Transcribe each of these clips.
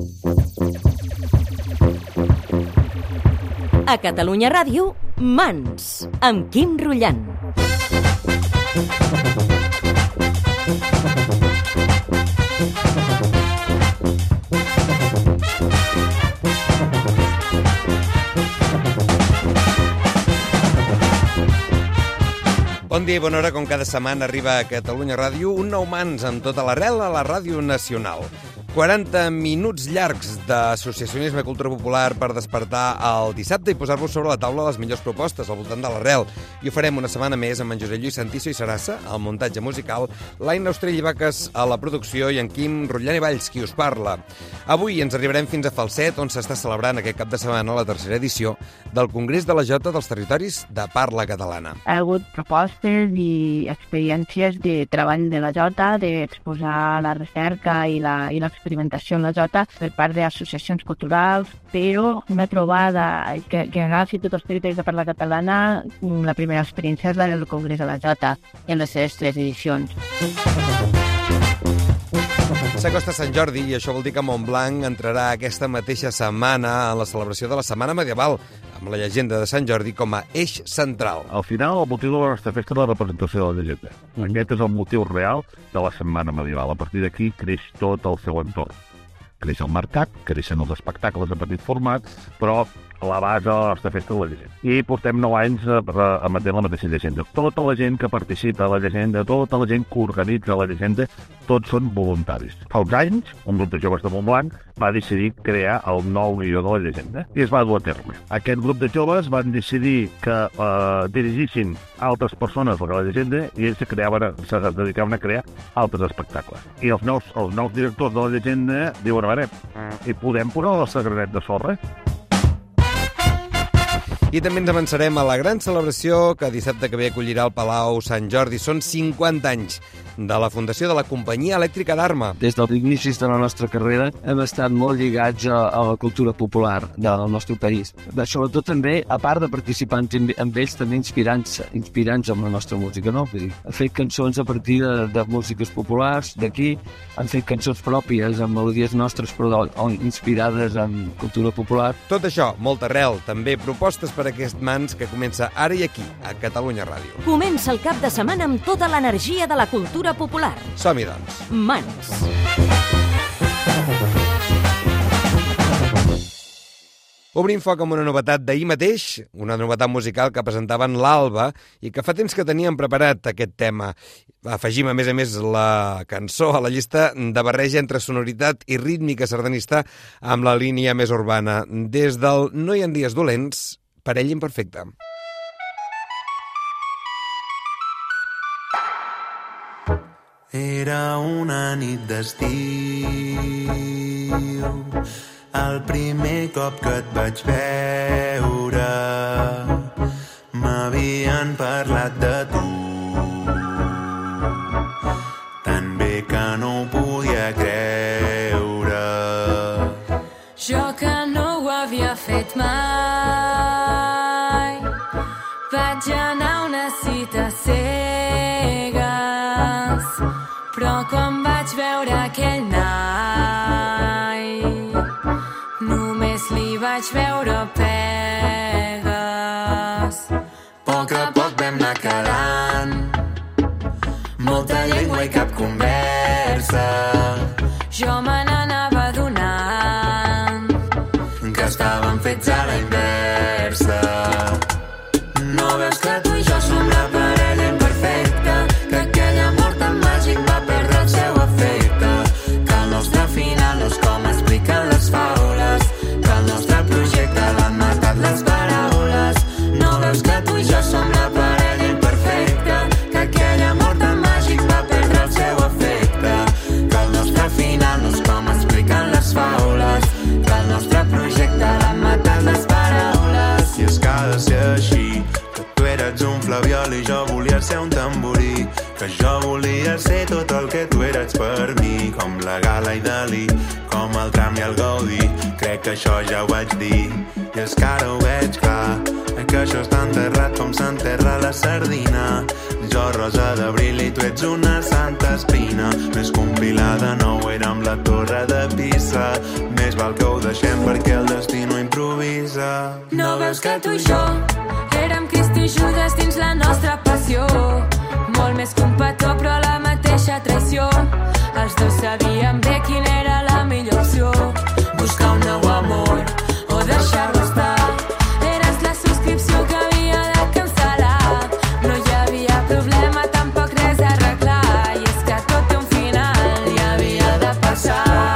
A Catalunya Ràdio, Mans, amb Quim Rullant. Bon dia i bona hora, com cada setmana arriba a Catalunya Ràdio un nou Mans amb tota l'arrel a la Ràdio Nacional. 40 minuts llargs d'associacionisme i cultura popular per despertar el dissabte i posar-vos sobre la taula les millors propostes al voltant de l'arrel. I ho farem una setmana més amb en Josep Lluís Santiso i Sarassa, al muntatge musical, l'Aina Austrell i Vaques a la producció i en Quim Rullant i Valls, qui us parla. Avui ens arribarem fins a Falset, on s'està celebrant aquest cap de setmana la tercera edició del Congrés de la Jota dels Territoris de Parla Catalana. Ha hagut propostes i experiències de treball de la Jota, d'exposar la recerca i l'experimentació en la Jota per part d'associacions culturals, però una trobada que agafi tots els territoris de Parla Catalana. La primera experiència és la del Congrés de la Jota en les seves 3 edicions. S'acosta Sant Jordi i això vol dir que Montblanc entrarà aquesta mateixa setmana en la celebració de la Setmana Medieval, amb la llegenda de Sant Jordi com a eix central. Al final, el motiu de la nostra festa és la representació de la llegenda. Aquest és el motiu real de la Setmana Medieval. A partir d'aquí creix tot el seu entorn. Creix el mercat, creixen els espectacles de petit format, però la base de la nostra festa és la llegenda. I portem 9 anys emetent la mateixa llegenda. Tota la gent que participa a la llegenda, tota la gent que organitza la llegenda, tots són voluntaris. Fa uns anys, un grup de joves de Montblanc va decidir crear el nou guió de la llegenda i es va dur a terme. Aquest grup de joves van decidir que dirigissin altres persones a la llegenda i ells se dedicaven a crear altres espectacles. I els nous directors de la llegenda diuen, a veure, hi podem posar el sagradet de sorra? I també ens avançarem a la gran celebració que dissabte que ve acollirà al Palau Sant Jordi. Són 50 anys de la fundació de la Companyia Elèctrica d'Arma. Des dels inicis de la nostra carrera hem estat molt lligats a la cultura popular del nostre país. Sobretot també, a part de participar amb ells, també inspirants amb la nostra música, no? Vull dir, han fet cançons a partir de músiques populars d'aquí, han fet cançons pròpies amb melodies nostres però inspirades en cultura popular. Tot això, molt arrel, també propostes per aquest Mans que comença ara i aquí, a Catalunya Ràdio. Comença el cap de setmana amb tota l'energia de la cultura popular. Som-hi, doncs. Mans. Obrim foc amb una novetat d'ahir mateix, una novetat musical que presentaven l'Alba i que fa temps que tenien preparat aquest tema. Afegim, a més, la cançó a la llista de barreja entre sonoritat i rítmica sardanista amb la línia més urbana. Des del No hi ha dies dolents, Parella imperfecta. Era una nit d'estiu, el primer cop que et vaig veure, m'havien parlat de tu, tan bé que no ho podia creure. Jo que no ho havia fet mai, vaig anar a una cita cegues, però quan vaig veure aquell nai, només li vaig veure pegues. A poc vam anar quedant, molta llengua i cap conversa. Jo me n'anava adonant que estàvem fets a la inversa. No veus que tu i jo som la parella imperfecta, que aquell amor tan màgic va perdre el seu efecte, que el nostre final no és com expliquen les faules, que el nostre projecte l'endemà el gaudí. Crec que això ja ho vaig dir i és que ara ho veig clar. Que això està enterrat com s'enterra la sardina. Jo rosa d'abril i tu ets una santa espina. Més compilada no ho era amb la torre de Pisa. Més val que ho deixem perquè el destí no improvisa. No veus que tu i jo érem Crist i Judes dins la nostra passió. Molt més que un petó però la mateixa traïció. Els dos sabíem bé quina era la millor opció. Buscar un nou amor o deixar-lo estar. Eres la subscripció que havia de cancel·lar. No hi havia problema, tampoc res a arreglar. I és que tot té un final i havia de passar.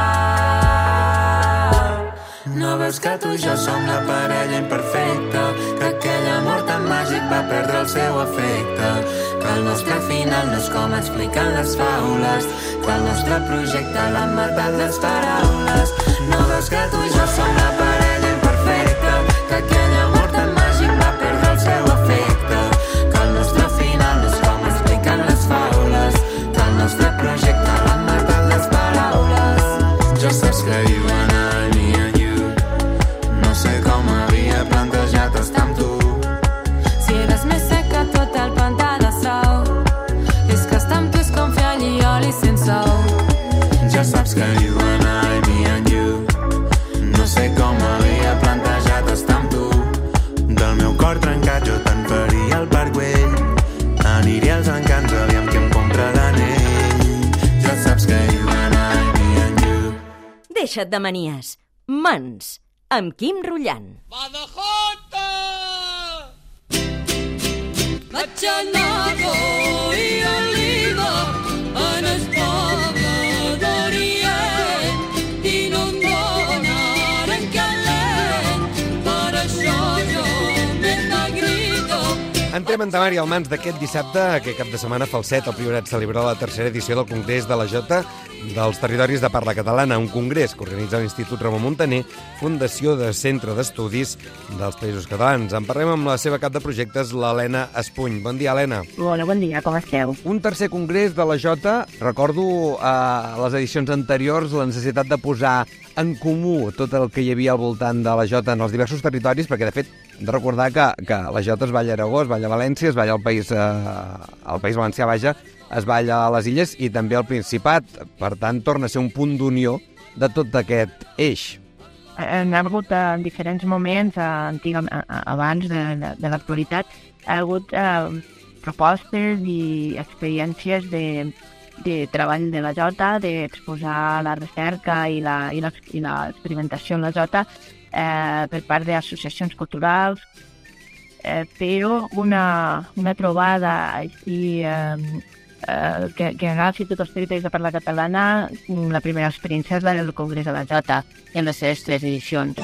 No veus que tu i jo som la parella imperfecta, que aquell amor tan màgic va perdre el seu efecte, que el nostre final no és com expliquen les faules, que el nostre projecte l'han matat les paraules. No veus que tu i jo som la parella imperfecta, que aquell amor tan màgic va perdre el seu efecte, que el nostre final no és com expliquen les faules, que el nostre projecte l'han matat les paraules. Ja saps que you and I, me and you, no sé com havia plantejat estar amb tu. Si eres més sec que tot el pantà de sau, és que estar amb tu és com fer allioli sense ou. Ja saps que you and I, me and you, no sé com havia plantejat estar amb tu. Del meu cor trencat jo te'n faria el parc vell, aniria als encants, aviam qui em compra l'anell. Ja saps que you and I, me and you. Deixa't de manies. Mans, amb Quim Rullant. Vaig anar i oliva en el poble d'Orient i no em donaren calent, per això jo m'he negrito. Entrem en temari al mans d'aquest dissabte. Aquest cap de setmana, Falset, el Priorat celebrarà la tercera edició del Congrés de la Jota dels Territoris de Parla Catalana, un congrés que organitza l'Institut Ramon Muntaner, Fundació de Centre d'Estudis dels Països Catalans. En parlem amb la seva cap de projectes, l'Helena Espuny. Bon dia, Helena. Hola, bon dia, com esteu? Un tercer congrés de la Jota. Recordo a les edicions anteriors la necessitat de posar en comú tot el que hi havia al voltant de la Jota en els diversos territoris, perquè, de fet, hem de recordar que la Jota es balla a Aragó, es balla a València, es balla al País Valencià, vaja, es balla a les Illes i també al Principat. Per tant, torna a ser un punt d'unió de tot aquest eix. Han hagut en diferents moments, abans de l'actualitat, ha hagut propostes i experiències de treball de la Jota, d'exposar la recerca i l'experimentació en la Jota per part d'associacions culturals, però una trobada així que agafi tots els territoris de parla catalana, la primera experiència és la del Congrés de la Jota en les seves 3 edicions.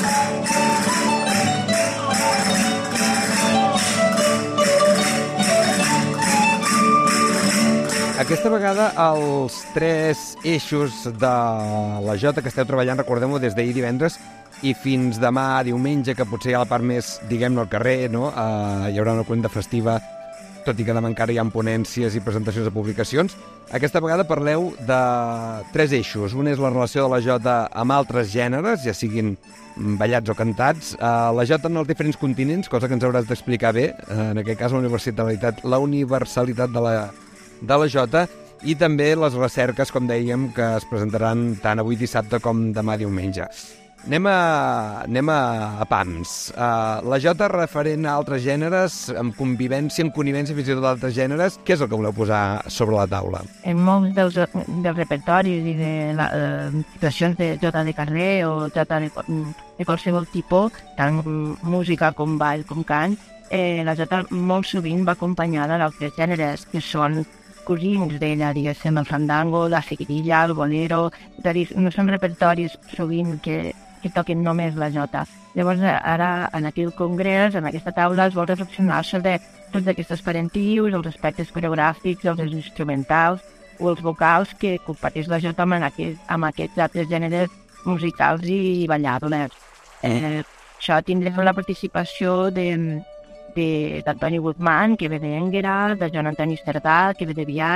Aquesta vegada els 3 eixos de la Jota que esteu treballant, recordem-ho, des d'ahir divendres i fins demà diumenge, que potser hi ha la part més, diguem-ne, al carrer, no? Hi haurà una cuenta festiva, tot i que demà encara hi ha ponències i presentacions de publicacions. Aquesta vegada parleu de 3 eixos. Un és la relació de la Jota amb altres gèneres, ja siguin ballats o cantats. La Jota en els diferents continents, cosa que ens hauràs d'explicar bé, en aquest cas la universalitat de la Jota, i també les recerques, com dèiem, que es presentaran tant avui dissabte com demà diumenge. Anem a pams. La Jota referent a altres gèneres, amb connivència fins i tot d'altres gèneres. Què és el que voleu posar sobre la taula? En molts dels repertoris i de situacions de Jota de carrer o Jota de qualsevol tipus, tant música com ball com cant, la Jota molt sovint va acompanyada d'altres gèneres que són cosins d'ella, diguéssim, el fandango, la seguirilla, el bolero. És a dir, no són repertoris sovint que toquen només la Jota. Llavors, ara, en aquest congrés, en aquesta taula, es vol reflexionar sobre tots aquests parentius, els aspectes coreogràfics, els instrumentals o els vocals que comparteix la Jota amb aquests altres gèneres musicals i ballables. Això tindrem la participació d'Antoni Guzmán, que ve d'Énguera, de Joan Antoni Cerdà, que ve de Viat,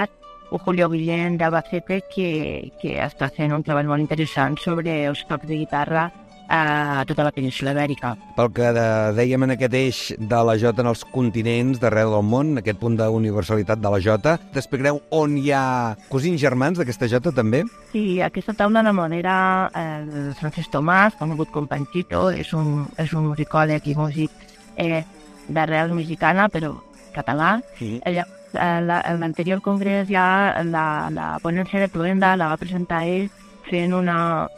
Julio Guillén d'Albacete, que està fent un treball molt interessant sobre els tocs de guitarra a tota la península ibèrica. Pel que dèiem en aquest eix de la jota en els continents d'arreu del món, aquest punt d'universalitat de la jota, t'explicareu on hi ha cosins germans d'aquesta jota també? Sí, aquesta taula la modera el Francesc Tomàs, conegut com Panchito, és un musicòleg i músic d'arrel mexicana, però català. Sí. L'anterior congrés ja la ponència de Cluenda la va presentar ell fent un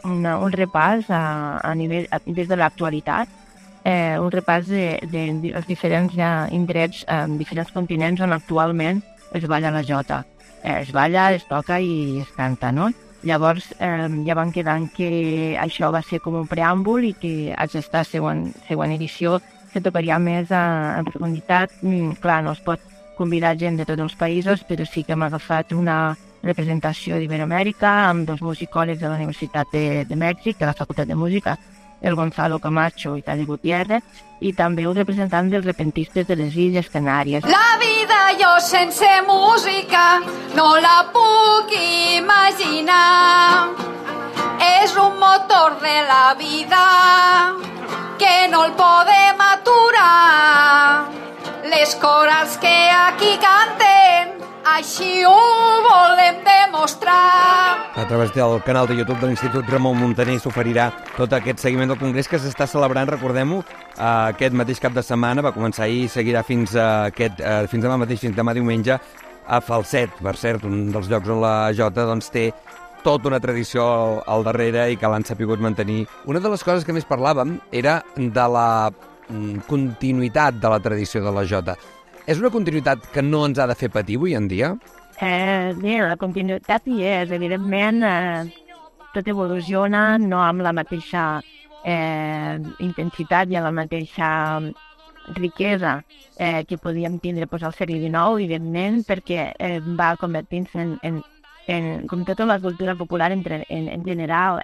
repàs a nivell des de l'actualitat, un repàs dels diferents indrets en diferents continents on actualment es balla la jota. Es balla, es toca i es canta, no? Llavors ja van quedant que això va ser com un preàmbul i que aquesta següent edició se tocaria més en profunditat. Clar, no es pot convidar gent de tots els països, però sí que hem agafat una representació d'Iberoamèrica amb dos musicòlegs de la Universitat de Mèxic, de la Facultat de Música, el Gonzalo Camacho i Tali Gutiérrez, i també un representant dels repentistes de les Illes Canàries. La vida jo sense música no la puc imaginar. És un motor de la vida que no el podem aturar. Les corals que aquí canten, així ho volem demostrar. A través del canal de YouTube de l'Institut Ramon Muntaner s'oferirà tot aquest seguiment del congrés que s'està celebrant, recordem-ho, aquest mateix cap de setmana, va començar ahir i seguirà fins demà mateix, fins demà diumenge, a Falset, per cert, un dels llocs on la jota doncs, té tota una tradició al darrere i que l'han sapigut mantenir. Una de les coses que més parlàvem era de la continuïtat de la tradició de la jota. És una continuïtat que no ens ha de fer patir avui en dia? Bé, la continuïtat hi és. Evidentment, tot evoluciona, no amb la mateixa intensitat i amb la mateixa riquesa que podíem tindre al segle XIX, evidentment, perquè va convertint-se en com tota la cultura popular en general,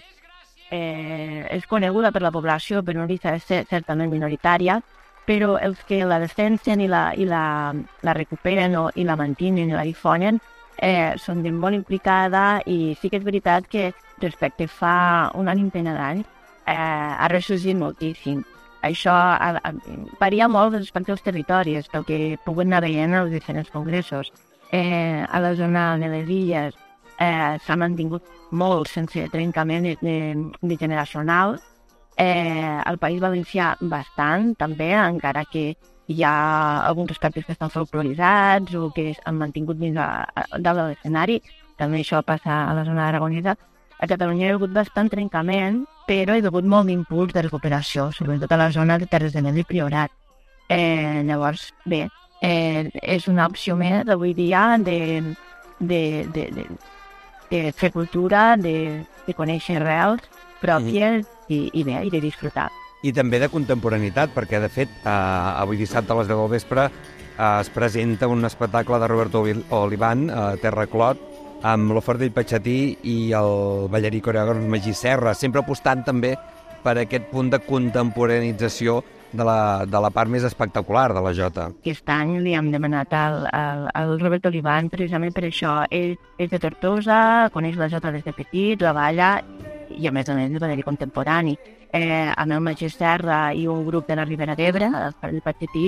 és coneguda per la població, però no deixa de ser certament minoritària, però els que la defensen i la recuperen i la mantenen i la difonen són gent molt implicada, i sí que és veritat que respecte fa una vintena d'anys ha ressorgit moltíssim. Això varia molt respecte als territoris, pel que puguin anar veient als diferents congressos. A la zona de les illes s'ha mantingut molt sense trencament de generacional. Al País Valencià bastant, també, encara que hi ha alguns aspectes que estan folcloritzats o que han mantingut dins de l'escenari. També això passa a la zona aragonesa. A Catalunya hi ha hagut bastant trencament, però hi ha hagut molt d'impuls de recuperació, sobretot a la zona de Terres de Net i Priorat. Llavors, bé, és una opció més avui dia de fer cultura, de conèixer arrels pròpies i bé, i de disfrutar. I també de contemporaneitat, perquè de fet avui dissabte a les 10 del vespre es presenta un espectacle de Roberto Oliván a Terra Clot, amb l'Oferdell Patxatí i el ballarí coreògraf Magí Serra, sempre apostant també per aquest punt de contemporaneització de la part més espectacular de la jota. Aquest any li hem demanat al Roberto Oliván precisament per això. Ell és de Tortosa, coneix la jota des de petit, la balla, i a més és ballarí contemporani. Amb el Magí Serra i un grup de la Ribera d'Ebre, el Patxatí,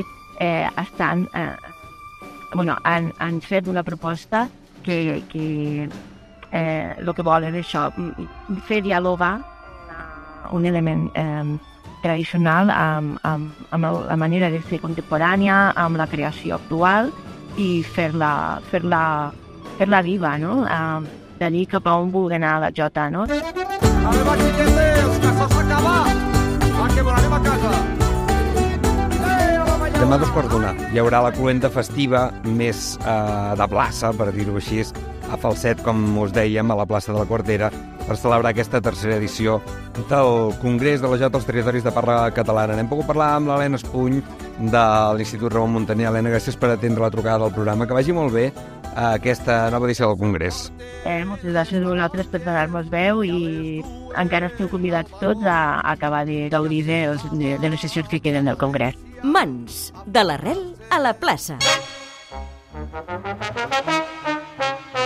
han fet una proposta que el que volen és això, fer dialogar un element tradicional amb la manera de ser contemporània, amb la creació actual, i fer-la viva, no? D'allí cap a on vulgui anar la jota, no? Además, chiquetes, que s'ha acabat! Va, que volarem a casa! Demà 2:15 hi haurà la cloenda festiva més de plaça, per dir-ho així, a Falset, com us dèiem, a la plaça de la Quartera, per celebrar aquesta tercera edició del Congrés de la Jota als Territoris de Parla Catalana. N'hem pogut parlar amb l'Helena Espuny de l'Institut Ramon Muntaner. Helena, gràcies per atendre la trucada del programa. Que vagi molt bé aquesta nova edició del Congrés. Moltes gràcies a vosaltres per donar-nos veu, i encara esteu convidats tots a acabar de gaudir de les sessions que queden del Congrés. Mans, de l'arrel a la plaça.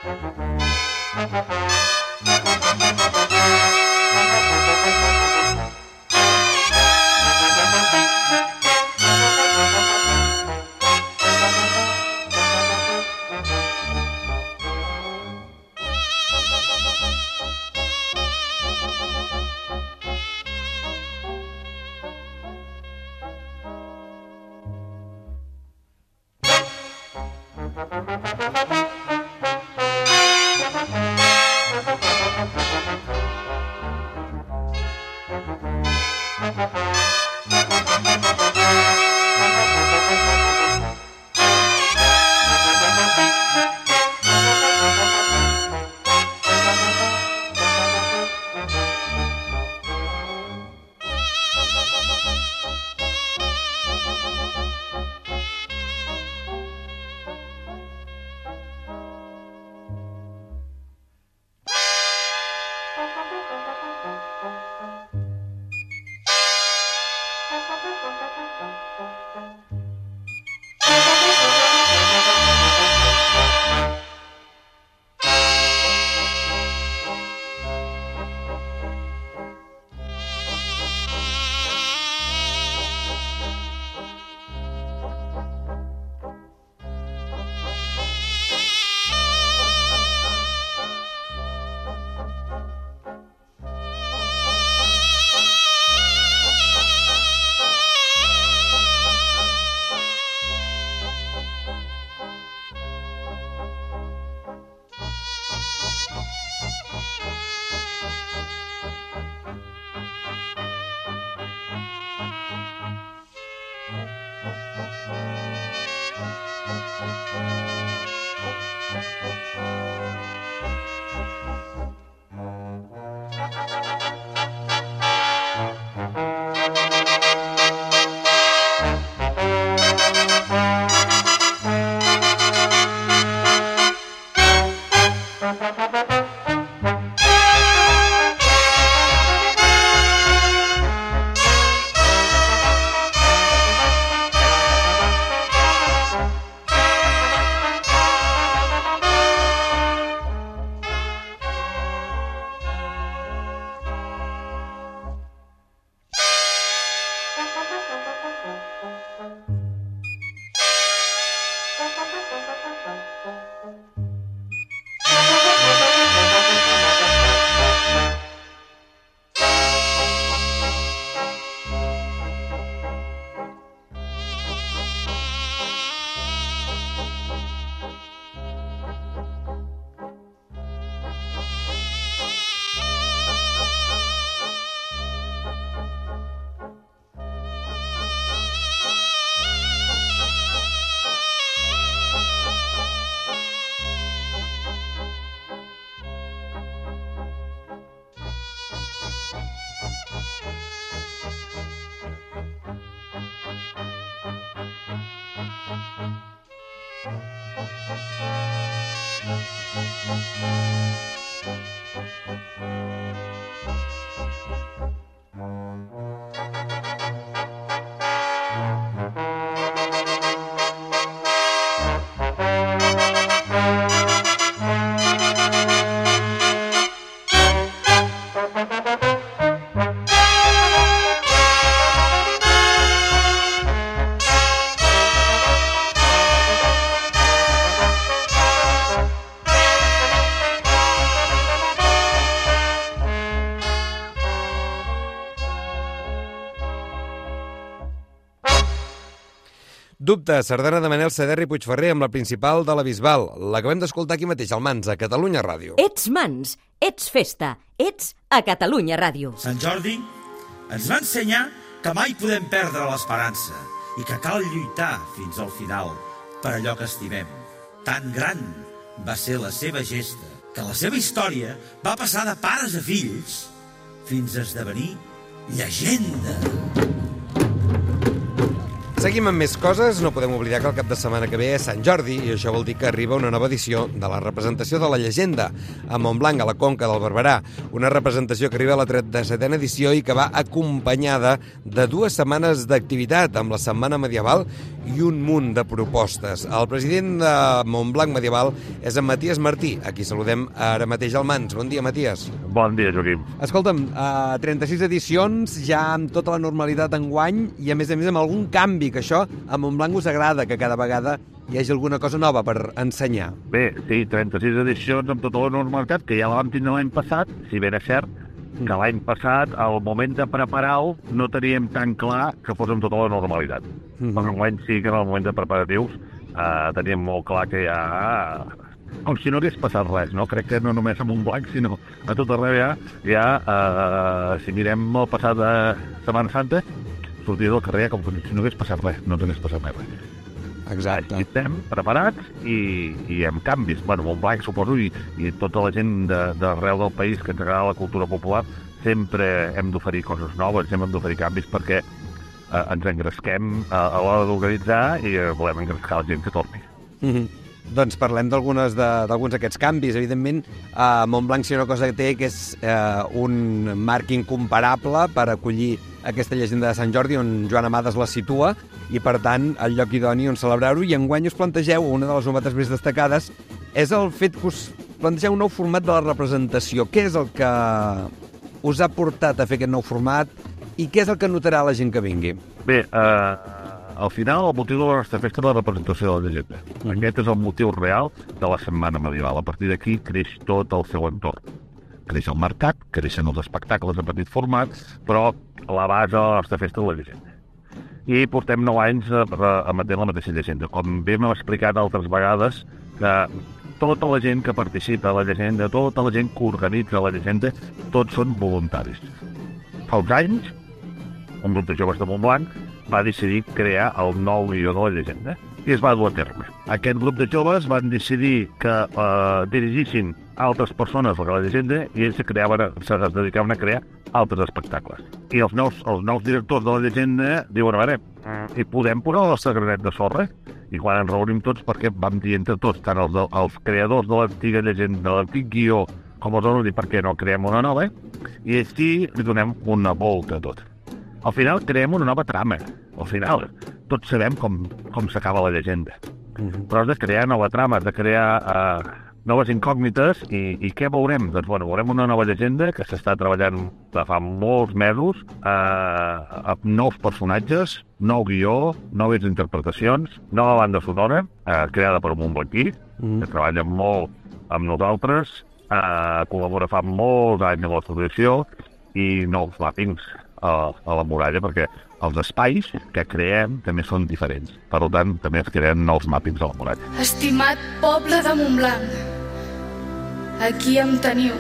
Dubte, sardana de Manel Saderra i Puigferrer amb la principal de la Bisbal. L'acabem d'escoltar aquí mateix, al Mans, a Catalunya Ràdio. Ets Mans, ets festa, ets a Catalunya Ràdio. Sant Jordi ens va ensenyar que mai podem perdre l'esperança i que cal lluitar fins al final per allò que estimem. Tan gran va ser la seva gesta que la seva història va passar de pares a fills fins a esdevenir llegenda. Seguim amb més coses. No podem oblidar que el cap de setmana que ve és Sant Jordi i això vol dir que arriba una nova edició de la representació de la llegenda a Montblanc, a la Conca del Barberà. Una representació que arriba a la 37a edició i que va acompanyada de 2 setmanes d'activitat amb la Setmana Medieval i un munt de propostes. El president de Montblanc Medieval és en Matías Martí, a qui saludem ara mateix al Mans. Bon dia, Matías. Bon dia, Joaquim. Escolta'm, 36 edicions, ja amb tota la normalitat enguany i a més amb algun canvi, que això a Montblanc us agrada, que cada vegada hi hagi alguna cosa nova per ensenyar. Bé, sí, 36 edicions amb tota la normalitat, que ja la vam tindre l'any passat, si bé és cert que l'any passat, al moment de preparar-ho, no teníem tan clar que fos amb tota la normalitat. Però l'any sí que en el moment de preparatius teníem molt clar que ja... com si no hagués passat res, no? Crec que no només a Montblanc, sinó a tot arreu si mirem el passat de Setmana Santa, sortir del carrer com si no hagués passat res, no hagués passat res. Exacte. Estem preparats i amb canvis. Bueno, Montblanc, suposo, i tota la gent d'arreu del país que ens agrada la cultura popular, sempre hem d'oferir coses noves, sempre hem d'oferir canvis perquè ens engresquem a l'hora d'organitzar i volem engrescar la gent que torni. Doncs parlem d'alguns d'aquests canvis. Evidentment, Montblanc, si una cosa que té, que és un marc incomparable per acollir aquesta llegenda de Sant Jordi, on Joan Amades la situa, i per tant, el lloc idoni on celebrar-ho. I enguany us plantegeu, una de les novetats més destacades, és el fet que us plantegeu un nou format de la representació. Què és el que us ha portat a fer aquest nou format i què és el que notarà la gent que vingui? Bé, al final, el motiu de la nostra festa és la representació de la llegenda. Aquest és el motiu real de la Setmana Medieval. A partir d'aquí creix tot el seu entorn. Creix el mercat, creixen els espectacles de petit format, però la base de la nostra festa és la llegenda. I portem 9 anys emetent la mateixa llegenda. Com bé m'heu explicat altres vegades, que tota la gent que participa a la llegenda, tota la gent que organitza la llegenda, tots són voluntaris. Fa uns anys, un grup de joves de Montblanc va decidir crear el nou guió de la llegenda i es va dur a terme. Aquest grup de joves van decidir que dirigissin altres persones a la llegenda i ells se dedicaven a crear altres espectacles. I els nous directors de la llegenda diuen, a veure, hi podem posar el nostre granet de sorra? I quan ens reunim tots, perquè vam dir entre tots, tant els creadors de l'antiga llegenda, de l'antic guió, com els homes, per què no creem una nova? I així li donem una volta a tot. Al final creem una nova trama. Al final tots sabem com s'acaba la llegenda. Però has de crear nova trama, has de crear noves incògnites i què veurem? Doncs veurem una nova llegenda que s'està treballant fa molts mesos amb nous personatges, nou guió, noves interpretacions, nova banda sonora creada per un montblanquí que treballa molt amb nosaltres, col·labora fa molts anys amb l'associació i nous màpings a la muralla, perquè els espais que creem també són diferents. Per tant, també es creen nous màpings a la muralla. Estimat poble de Montblanc, aquí em teniu.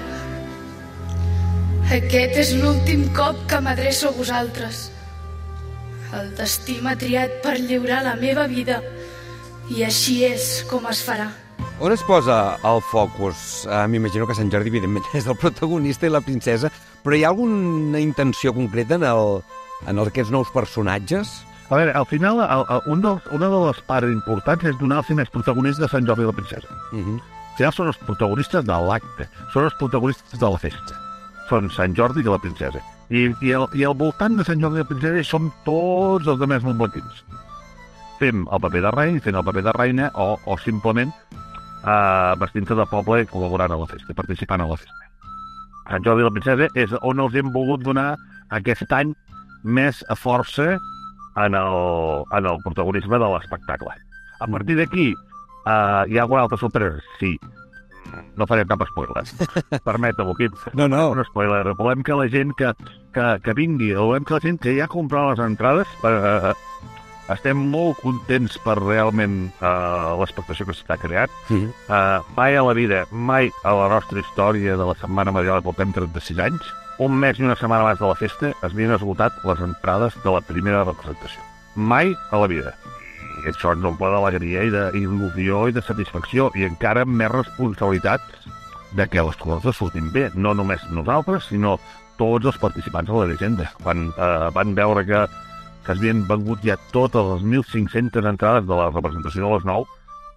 Aquest és l'últim cop que m'adreço a vosaltres. El destí m'ha triat per lliurar la meva vida i així és com es farà. On es posa el focus? M'imagino que Sant Jordi, evidentment, és el protagonista i la princesa, però hi ha alguna intenció concreta en aquests nous personatges? A veure, al final, una de les parts importants és donar els més protagonistes de Sant Jordi i la princesa. Al final són els protagonistes de l'acte, són els protagonistes de la festa. Són Sant Jordi i la princesa. I al voltant de Sant Jordi i la princesa som tots els altres montblanquins. Fem el paper de rei, fent el paper de reina, o simplement vestint-se de poble i col·laborant a la festa, participant a la festa. Sant Jordi i la princesa és on els hem volgut donar aquest any més a força en el protagonisme de l'espectacle. A partir d'aquí, hi ha alguna altra sorpresa? Sí. No farem cap spoiler. Permeta-m'ho, Quim. No. Un spoiler. Volem que la gent que vingui, volem que la gent que ja ha comprat les entrades, estem molt contents per realment l'expectació que s'està creant. Mai a la vida, mai a la nostra història de la Setmana Medieval, portem 36 anys, un mes i una setmana abans de la festa es havien esgotat les entrades de la primera representació. Mai a la vida. I això ens omple d'alegria i d'il·lusió i de satisfacció i encara amb més responsabilitat de que les coses surtin bé. No només nosaltres, sinó tots els participants de la llegenda. Quan van veure que que havien vengut ja totes les 1.500 entrades de la representació de les 9,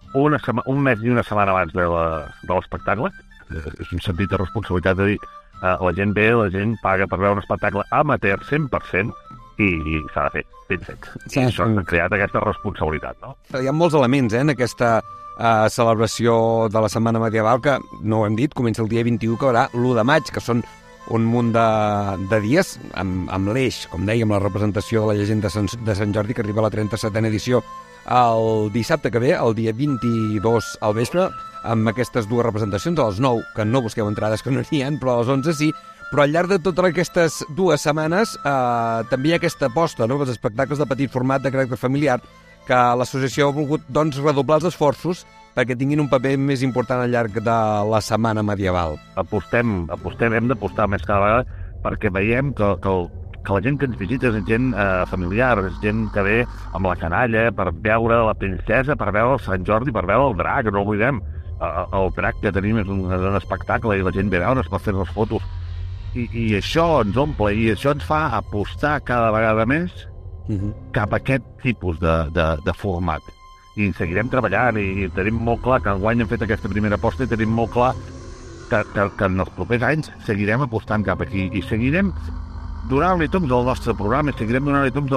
un mes i una setmana abans de l'espectacle. És un sentit de responsabilitat de dir la gent ve, la gent paga per veure un espectacle amateur 100% i s'ha de fer ben fet. I això ha creat aquesta responsabilitat, no? Hi ha molts elements en aquesta celebració de la Setmana Medieval que, no ho hem dit, comença el dia 21 que haurà l'1 de maig, que són un munt de dies amb l'eix, com dèiem, la representació de la llegenda de Sant Jordi, que arriba a la 37a edició el dissabte que ve, el dia 22 al vespre, amb aquestes dues representacions, a les 9, que no busqueu entrades, que no n'hi ha, però a les 11 sí. Però al llarg de totes aquestes 2 setmanes també hi ha aquesta aposta, no?, els espectacles de petit format de caràcter familiar, que l'associació ha volgut doncs, redoblar els esforços perquè tinguin un paper més important al llarg de la Setmana Medieval. Apostem, hem d'apostar més cada vegada perquè veiem que la gent que ens visita és gent familiar, és gent que ve amb la canalla per veure la princesa, per veure el Sant Jordi, per veure el drac, no oblidem. El drac que tenim és un espectacle i la gent ve a veure's per fer les fotos. I això ens omple i això ens fa apostar cada vegada més cap a aquest tipus de format. I seguirem treballant i tenim molt clar que enguany hem fet aquesta primera aposta i tenim molt clar que en els propers anys seguirem apostant cap aquí i seguirem donant-li toms al nostre programa i seguirem donant-li toms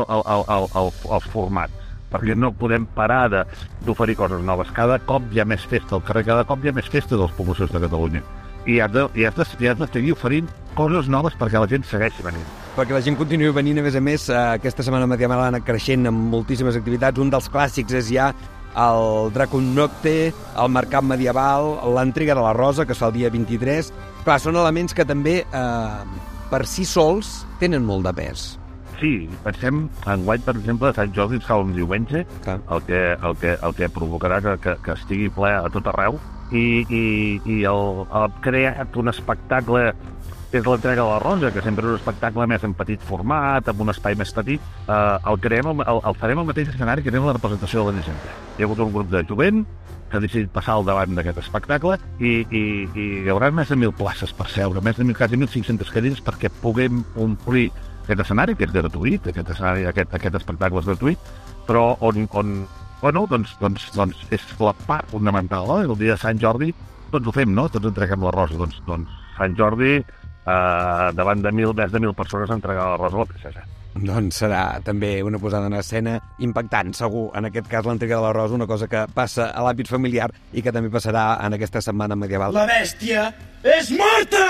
al format, perquè no podem parar d'oferir coses noves. Cada cop hi ha més festa al carrer, cada cop hi ha més festa dels poblacions de Catalunya. I has de seguir oferint coses noves perquè la gent segueixi venint. Perquè la gent continuï venint, a més, aquesta Setmana Medieval ha anat creixent amb moltíssimes activitats. Un dels clàssics és ja el Dracon Nocte, el Mercat Medieval, l'entrega de la Rosa, que es fa el dia 23. Clar, són elements que també, per si sols, tenen molt de pes. Sí, pensem, enguany, per exemple, Sant Jordi es fa un diumenge, el que provocarà que estigui ple a tot arreu, i el creat un espectacle que és l'entrega de la Rosa, que sempre és un espectacle més en petit format, amb un espai més petit, el farem al mateix escenari que tenim la representació de la llegenda. Hi ha hagut un grup de jovent que ha decidit passar al davant d'aquest espectacle i hi haurà més de 1.000 places per seure, quasi 1.500 cadires perquè puguem omplir aquest escenari, que és gratuït, aquest espectacle és gratuït, però doncs és la part fonamental, no? El dia de Sant Jordi, doncs ho fem, no? Tots entreguem la Rosa, doncs Sant Jordi, davant de més de 1.000 persones entregar la Rosa a la princesa. Doncs serà també una posada en escena impactant, segur. En aquest cas, l'entrega de la Rosa, una cosa que passa a l'àmbit familiar i que també passarà en aquesta Setmana Medieval. La bèstia és morta!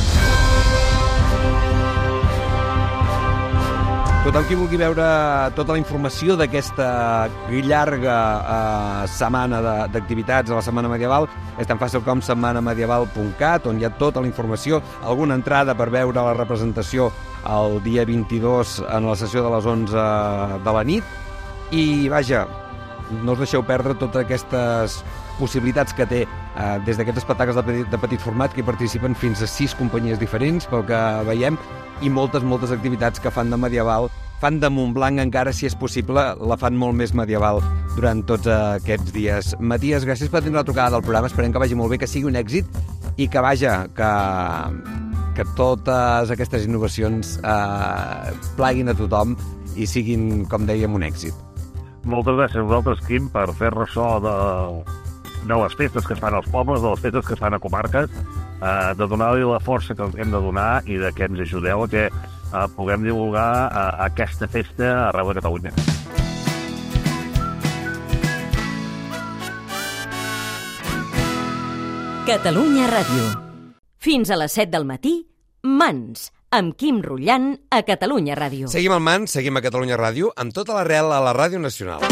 Tothom qui vulgui veure tota la informació d'aquesta llarga setmana d'activitats a la Setmana Medieval és tan fàcil com setmanamedieval.cat, on hi ha tota la informació, alguna entrada per veure la representació el dia 22 en la sessió de les 11 de la nit. I, vaja, no us deixeu perdre totes aquestes possibilitats que té des d'aquests espectacles de petit format que hi participen fins a 6 companyies diferents, pel que veiem, i moltes activitats que fan de medieval, fan de Montblanc encara, si és possible, la fan molt més medieval durant tots aquests dies. Matías, gràcies per tenir la trucada del programa, esperem que vagi molt bé, que sigui un èxit i que, vaja, que totes aquestes innovacions plaguin a tothom i siguin, com dèiem, un èxit. Moltes gràcies a vosaltres, Quim, per fer ressò de les festes que es fan als pobles, de les festes que es fan a comarques, de donar-li la força que hem de donar i de que ens ajudeu a que puguem divulgar aquesta festa arreu de Catalunya. Catalunya Ràdio. Fins a les 7 del matí, Mans, amb Quim Rullant a Catalunya Ràdio. Seguim al Mans, seguim a Catalunya Ràdio, amb tota l'arrel a la Ràdio Nacional.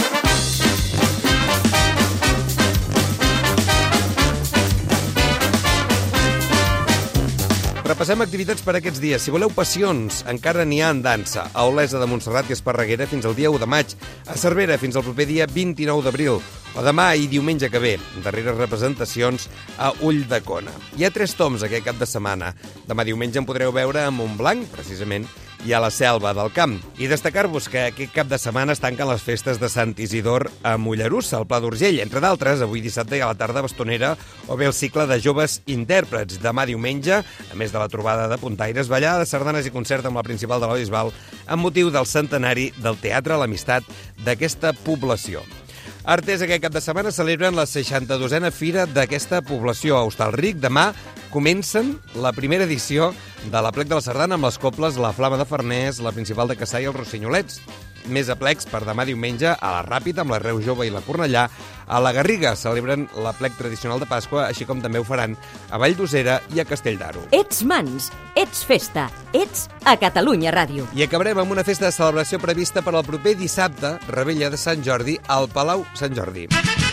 Repassem activitats per aquests dies. Si voleu passions, encara n'hi ha en dansa. A Olesa de Montserrat i Esparreguera fins al dia 1 de maig. A Cervera fins al proper dia 29 d'abril. O demà i diumenge que ve. Darreres representacions a Ulldecona. Hi ha 3 toms aquest cap de setmana. Demà diumenge en podreu veure a Montblanc, precisament, i a la Selva del Camp. I destacar-vos que aquest cap de setmana es tanquen les festes de Sant Isidor a Mollerussa, al Pla d'Urgell. Entre d'altres, avui dissabte hi ha la tarda bastonera o bé el cicle de joves intèrprets. Demà diumenge, a més de la trobada de puntaires, ballada de sardanes i concert amb la principal de la Bisbal amb motiu del centenari del Teatre a l'Amistat d'aquesta població. Artés aquest cap de setmana celebren la 62a fira d'aquesta població a Hostalric. Demà comencen la primera edició de l'Aplec de la Sardana amb les coples La Flama de Farners, la Principal de Cassà i els Rossinyolets. Més aplecs per demà diumenge a la Ràpita amb la Reu Jove i la Cornellà. A la Garriga celebren l'aplec tradicional de Pasqua, així com també ho faran a Vall d'Osera i a Castell d'Aro. Ets Mans, ets festa, ets a Catalunya Ràdio. I acabarem amb una festa de celebració prevista per al proper dissabte, Revetlla de Sant Jordi, al Palau Sant Jordi.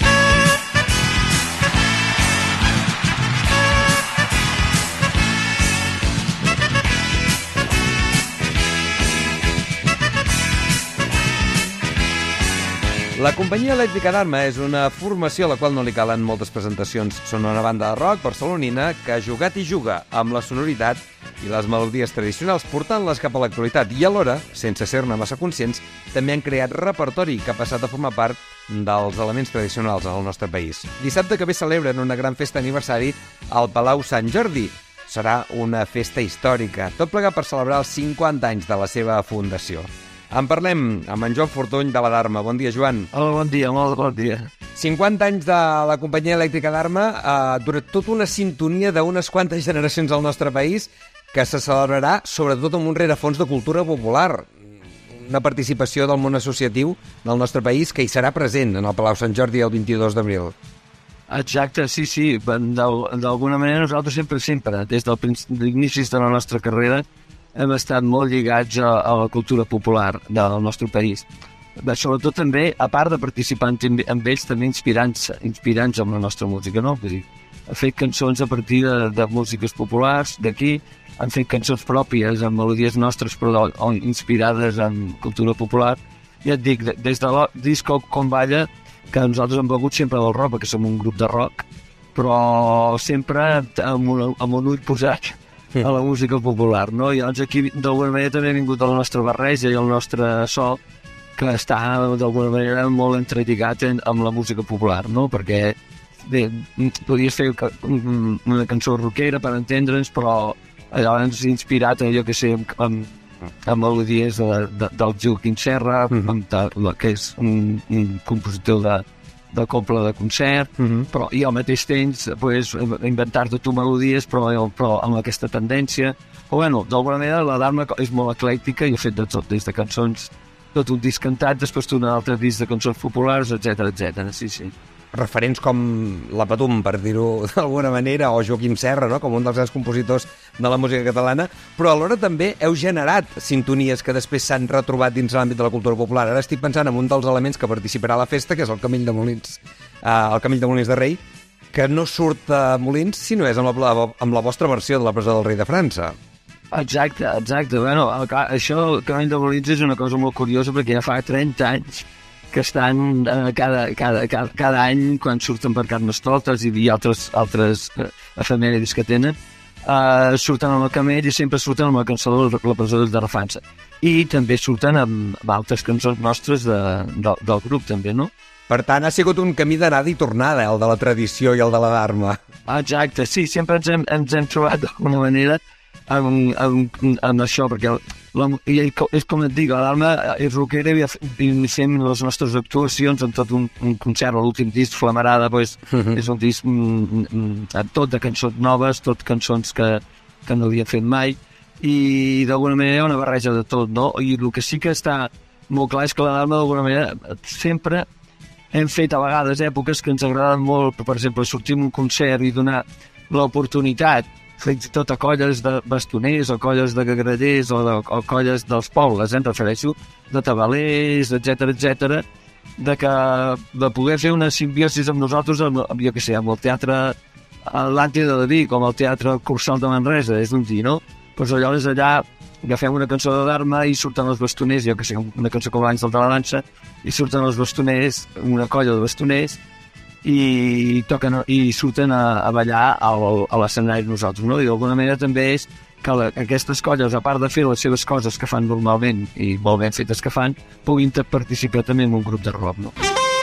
La companyia elèctrica d'Arma és una formació a la qual no li calen moltes presentacions. Són una banda de rock barcelonina que ha jugat i juga amb la sonoritat i les melodies tradicionals, portant-les cap a l'actualitat i alhora, sense ser-ne massa conscients, també han creat repertori que ha passat a formar part dels elements tradicionals al nostre país. Dissabte que ve celebren una gran festa aniversari al Palau Sant Jordi. Serà una festa històrica, tot plegat per celebrar els 50 anys de la seva fundació. En parlem amb en Joan Fortuny de la d'Arma. Bon dia, Joan. Hola, bon dia, molt bon dia. 50 anys de la companyia elèctrica d'Arma, durant tota una sintonia d'unes quantes generacions al nostre país que se celebrarà sobretot amb un rerefons de cultura popular, una participació del món associatiu del nostre país que hi serà present en el Palau Sant Jordi el 22 d'abril. Exacte, sí. D'alguna manera nosaltres sempre, des dels inicis de la nostra carrera, hem estat molt lligats a la cultura popular del nostre país. Sobretot també, a part de participar amb ells, també inspirants amb la nostra música, no? Vull dir, han fet cançons a partir de músiques populars d'aquí, han fet cançons pròpies amb melodies nostres però inspirades en cultura popular. Ja et dic, des de disc Com Balla, que nosaltres hem begut sempre del rock, perquè som un grup de rock, però sempre amb un ull posat a la música popular, no? I llavors aquí d'alguna manera també ha vingut la nostra barreja i el nostre so, que està d'alguna manera molt entrelligat amb la música popular, no? Perquè bé, podries fer una cançó rockera per entendre'ns, però llavors ens ha inspirat allò que sé amb melodies del Joaquim Serra, que és un compositor de copla de concert, però i al mateix temps inventar-te tu melodies però amb aquesta tendència. Però bueno, d'alguna manera la d'Arma és molt eclèctica i ha fet de tot, des de cançons, tot un disc cantat, després un altre disc de cançons populars, etc. Sí. Referents com la Patum, per dir-ho d'alguna manera, o Joaquim Serra, no? Com un dels grans compositors de la música catalana, però alhora també heu generat sintonies que després s'han retrobat dins l'àmbit de la cultura popular. Ara estic pensant en un dels elements que participarà a la festa, que és el Camell de Molins, el Camell de Molins de Rei, que no surt a Molins, sinó és amb la vostra versió de la presó del rei de França. Exacte. Bueno, això, el Camell de Molins, és una cosa molt curiosa, perquè ja fa 30 anys que estan cada any, quan surten per Carnestoltes i altres efemèrides que tenen, surten amb el camell i sempre surten amb la cançó de la presó de França. I també surten amb altres cançons nostres del grup, també, no? Per tant, ha sigut un camí d'anada i tornada, el de la tradició i el de la d'Arma. Exacte, sí, sempre ens hem trobat d'alguna manera amb això, perquè és com et dic, l'Arma és rockera i iniciem les nostres actuacions en tot un concert. L'últim disc, Flamarada, és un disc tot de cançons noves, tot cançons que no havia fet mai, i d'alguna manera hi ha una barreja de tot, no? I el que sí que està molt clar és que l'Arma d'alguna manera sempre hem fet a vegades èpoques que ens agraden molt, per exemple, sortir en un concert i donar l'oportunitat fins i tot a colles de bastoners o colles de gagrellers o colles dels pobles, em refereixo, de tabalers, etc., de poder fer una simbiosi amb nosaltres, amb el teatre Atlàntida de Vic, com el teatre Cursal de Manresa, és un dir, no? Doncs llavors allà agafem una cançó d'Arma i surten els bastoners, una cançó com l'Àngel de la Dansa, i surten els bastoners, una colla de bastoners, i surten a ballar a l'escenari nosaltres, no? I d'alguna manera també és que aquestes colles, a part de fer les seves coses que fan normalment i molt ben fetes que fan, puguin participar també en un grup de rock, no?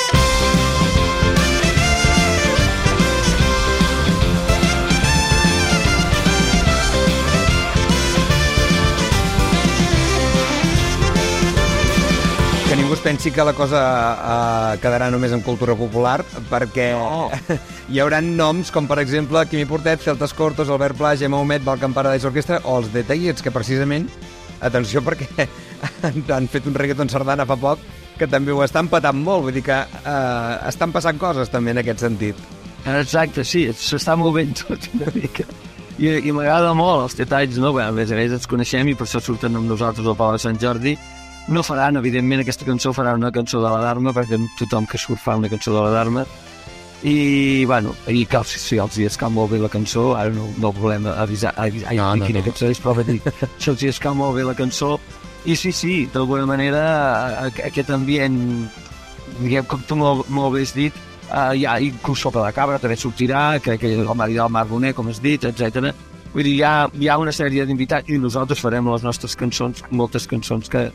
Que ningú es pensi que la cosa quedarà només en cultura popular, perquè hi haurà noms com, per exemple, Quimi Portet, Celtas Cortos, Albert Pla, Gemma Humet, Balkan Paradise Orquestra o els The Tellers, que precisament, atenció, perquè han fet un reggaeton sardana fa poc, que també ho estan patant molt, vull dir que estan passant coses també en aquest sentit. Exacte, sí, s'està movent tot una mica. I m'agrada molt els detalls, no? Bé, a més ens coneixem i per això surten amb nosaltres al Palau de Sant Jordi. No faran, evidentment, aquesta cançó, faran una cançó de la Dharma, perquè tothom que surt fa una cançó de la Dharma. I, bueno, que si els hi escau molt bé la cançó, ara no volem avisar quina cançó és, però dir, si els hi escau molt bé la cançó. I sí, d'alguna manera, aquest ambient, diguem, com tu molt bé has dit, ja, inclús Sopa de Cabra també sortirà, que el marit del Marc Bonet, com has dit, etc. Vull dir, hi ha una sèrie d'invitats i nosaltres farem les nostres cançons, moltes cançons que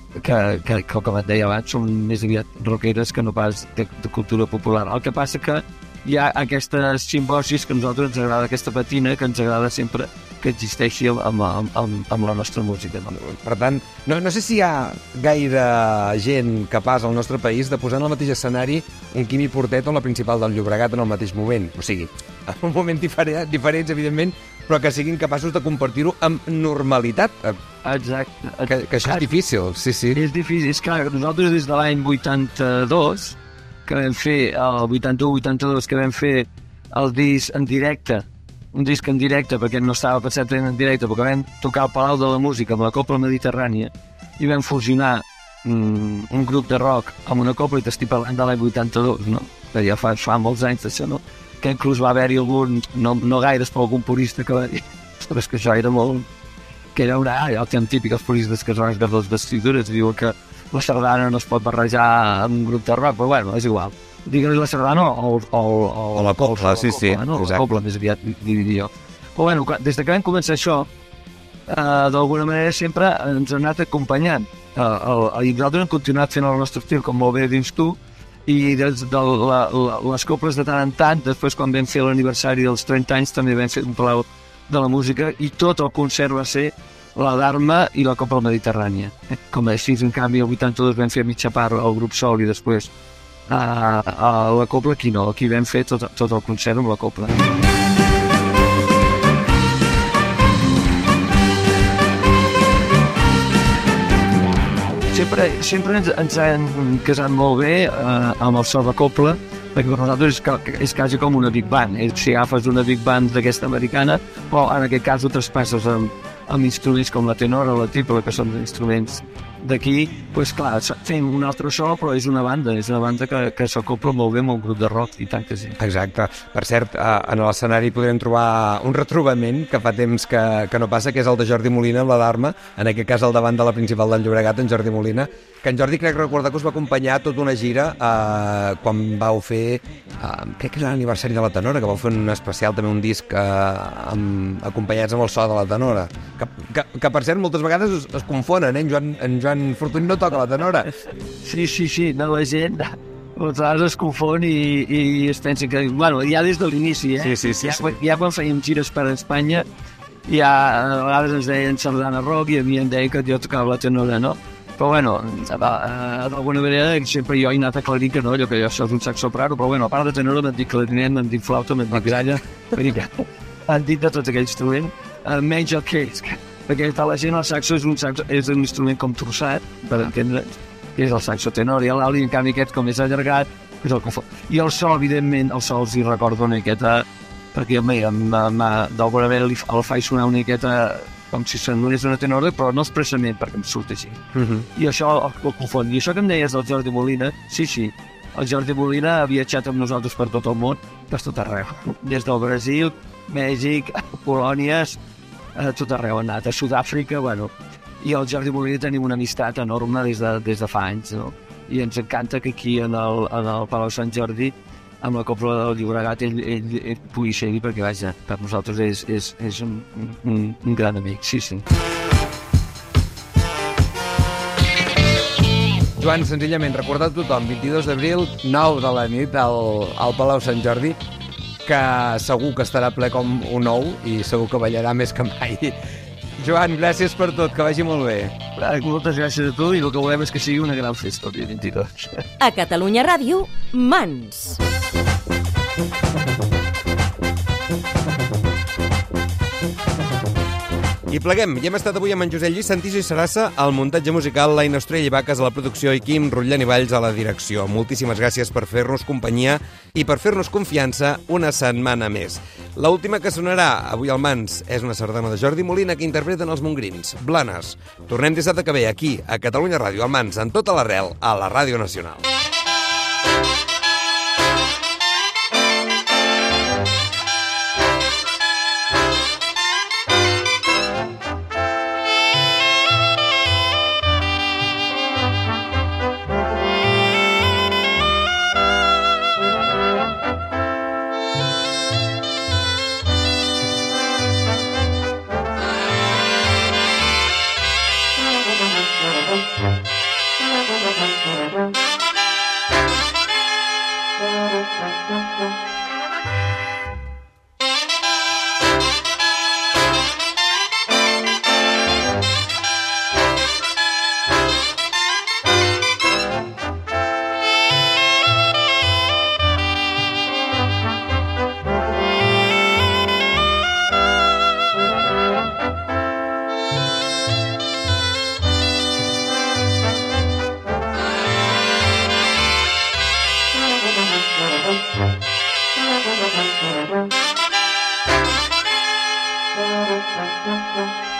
com et deia abans, són més aviat rockeres que no pas de cultura popular. El que passa que hi ha aquestes simbosis que a nosaltres ens agrada, aquesta patina que ens agrada sempre que existeixi amb la nostra música. No? Per tant, no sé si hi ha gaire gent capaç al nostre país de posar en el mateix escenari un Quimi Portet o la Principal del Llobregat en el mateix moment. O sigui, en un moment diferents, evidentment, però que siguin capaços de compartir-ho amb normalitat. Exacte. Que això és difícil, sí. És difícil, és clar, nosaltres des de l'any 82, que vam fer, el 81-82, que vam fer el disc en directe, un disc en directe, perquè no estava pensat en directe, perquè vam tocar al Palau de la Música amb la Copla Mediterrània i vam fusionar un grup de rock amb una copla, i t'estic parlant de l'any 82, no? Que ja fa molts anys d'això, no? Que inclús va haver-hi algun, no gaires, però algun purista que va dir que això era molt... que era el tema típic, els puristes que es rasguen les vestidures, diuen que la sardana no es pot barrejar amb un grup de rock, però bueno, és igual. Digues la sardana o la copla, sí, no? La copla, més aviat, diria jo. Però bueno, des que vam començar això, d'alguna manera sempre ens ha anat acompanyant. I nosaltres hem continuat fent el nostre estil, com molt bé dins tu, i des de les coples de tant en tant, després quan vam fer l'aniversari dels 30 anys també vam fer un Palau de la Música i tot el concert va ser la Dharma i la Copla Mediterrània. Com així, en canvi, el 82 vam fer mitja part al grup Sol i després a la Copla, aquí no, aquí vam fer tot el concert amb la Copla. Sempre ens han casat molt bé amb el so de copla, perquè per nosaltres és quasi com una big band. Si agafes una big band d'aquesta americana, però en aquest cas ho traspasses amb instruments com la tenora o la tripla, que són instruments d'aquí, doncs clar, fem un altre so, però és una banda que s'acopla molt bé amb un grup de rock, i tant que sí. Exacte. Per cert, en l'escenari podrem trobar un retrobament que fa temps que no passa, que és el de Jordi Molina amb la Dharma, en aquest cas al davant de la Principal del Llobregat, en Jordi Molina, que en Jordi crec recordar que us va acompanyar tota una gira quan vau fer, crec que és l'aniversari de la Tenora, que vau fer un especial, també un disc acompanyats amb el so de la Tenora, que per cert moltes vegades es confonen, en Joan Fortuny no toca la tenora. Sí, no, la gent moltes vegades es confon i es pensa que, bueno, ja des de l'inici, Sí. Ja quan fèiem gires per Espanya, ja a vegades ens deien sardana rock i a mi em deia que jo tocava la tenora, no? Però bueno, d'alguna manera sempre jo he anat aclarint que no, allò que jo soc un saxoprano, però bueno, a part de tenora m'han dit clarinet, m'han dit flauta, m'han dit gralla, han dit de tots aquells instruments, menys el que és, perquè la gent el saxo és un instrument com trossat, per entendre, que és el saxo tenor, i l'Audi, en canvi, aquest com és allargat, és el que fa. I el so, evidentment, els els hi recordo una miqueta, perquè d'alguna manera el faig sonar una miqueta com si s'anés una tenora, però no expressament, perquè em surt així. I això el confon. I això que em deies del Jordi Molina, sí, el Jordi Molina ha viatjat amb nosaltres per tot el món, per tot arreu. Des del Brasil, Mèxic, Polònies, a tot arreu ha anat, a Sud-àfrica, bueno, i el Jordi Molina tenim una amistat enorme des de fa anys, no? I ens encanta que aquí en el Palau Sant Jordi amb la Copla del Llobregat ell pugui ser-hi, perquè vaja, per nosaltres és un gran amic, sí. Joan, senzillament, recordar a tothom, 22 d'abril, 9 de la nit, al Palau Sant Jordi, que segur que estarà ple com un ou i segur que ballarà més que mai. Joan, gràcies per tot, que vagi molt bé. Moltes gràcies a tu, i el que volem és que sigui una gran festa el dia 22. A Catalunya Ràdio, Mans. I pleguem, i hem estat avui amb en Josep Lluís Santís i Sarassa al muntatge musical, l'Aina Estrella i Vaques a la producció i Quim Rutllan i Valls a la direcció. Moltíssimes gràcies per fer-nos companyia i per fer-nos confiança una setmana més. L'última que sonarà avui al Mans és una sardana de Jordi Molina que interpreten els Mongrins, Blanes. Tornem dissabte que ve aquí, a Catalunya Ràdio, al Mans, en tota l'arrel, a la Ràdio Nacional. Thank you.